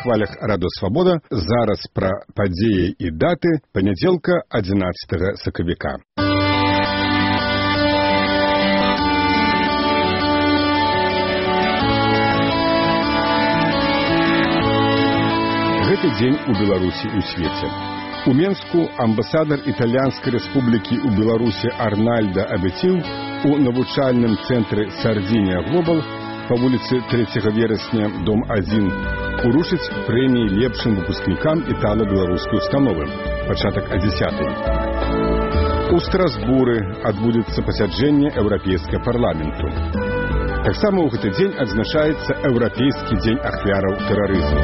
хвалях Радыё Свабода. Зараз пра падзеі і даты панядзелка 11 сакавіка. Гэты дзень у Беларусі і ў свеце. У Менску амбасадар Італьянскай рэспублікі ў Беларусі Арнальда Абеціў у навучальным цэнтры Сардзінія Глобал па вуліцы 3 верасня, дом 1, уручыць прэміі лепшым выпускнікам італа-беларускай установы. Пачатак о 10. У Страсбуры адбудзецца пасяджэнне Еўрапейскага парламенту. Таксама ў гэты дзень адзначаецца Еўрапейскі дзень ахвяраў тэрарызму.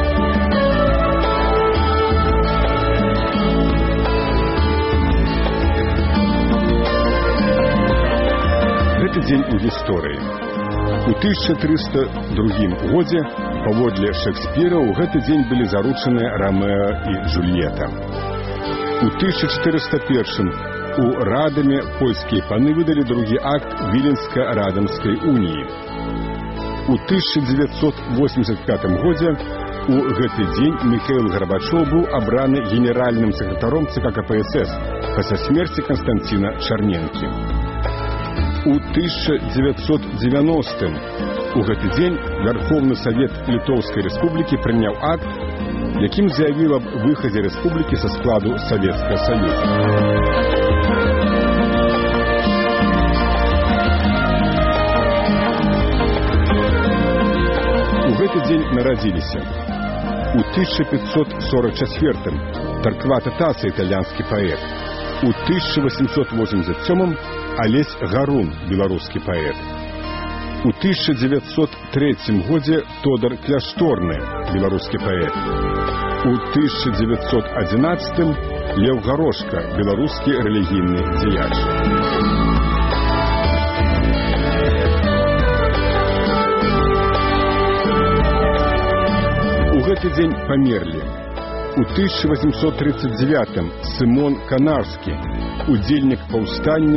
Гэты дзень у гісторыі. У 1302 годзе паводле Шекспіра ў гэты дзень былі заручаныя Рамеа і Джульета. У 1401 у Радаме польскія паны выдалі другі акт Віленска-Радамскай уніі. У 1985 годзе у гэты дзень Міхаіл Гарбачоў быў абраны генеральным сакратаром ЦК КПСС пасля смерці Канстанціна Чарненкі. У 1990-м у гэты дзень Вярхоўны Савет Літоўскай Рэспублікі прыняў акт, якім заявіў аб выхадзе рэспублікі са складу Савецкага Саюза. У гэты дзень нарадзіліся. У 1544-м Тарквата Таса, італьянскі паэт. У 1887-м Алесь Гарун, беларускі паэт. У 1903 годзе Тодар Кляшторны, беларускі паэт. У 1911 Леў Гарошка, беларускі рэлігійны дзеяч. У гэты дзень памерлі. У 1839-м Сымон Канарскі, удзельнік паўстання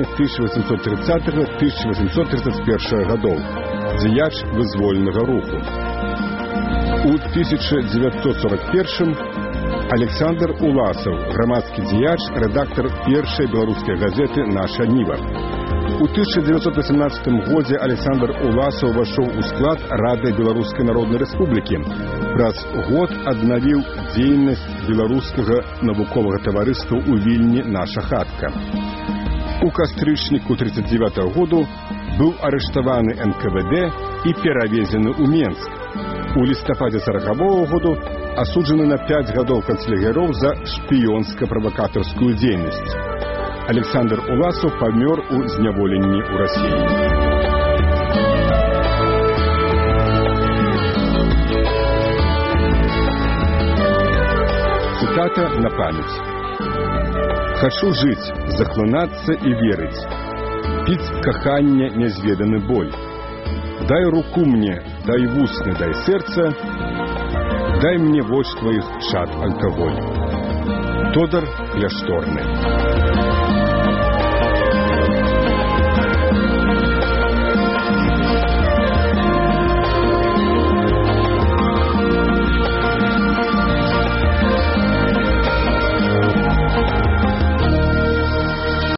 1830-1831 гадоў, дзеяч вызвольнага руху. У 1941-м Александр Уласаў, грамадскі дзеяч, рэдактар першай беларускай газеты «Наша Ніва». У 1918 годзе Александр Уласаў увайшоў у склад Рады Беларускай Народнай Рэспублікі. Праз год аднавіў дзейнасць беларускага навуковага таварыства ў Вільні «Наша хатка». У кастрычніку 1939 году быў арыштаваны НКВД і перавезены ў Менск. У лістападзе 1940 году асуджаны на 5 гадоў канцлагероў за шпіёнска-правакатарскую дзейнасць. Александр Уласаў памёр у зняволенні ў Расіі. Цитата на память. «Хочу жить, захлынацца і верыць, піць кахання нязведаны боль. Дай руку мне, дай вусны, дай сэрца, дай мне вочь твоих чад алкоголь». Тодар Кляшторны.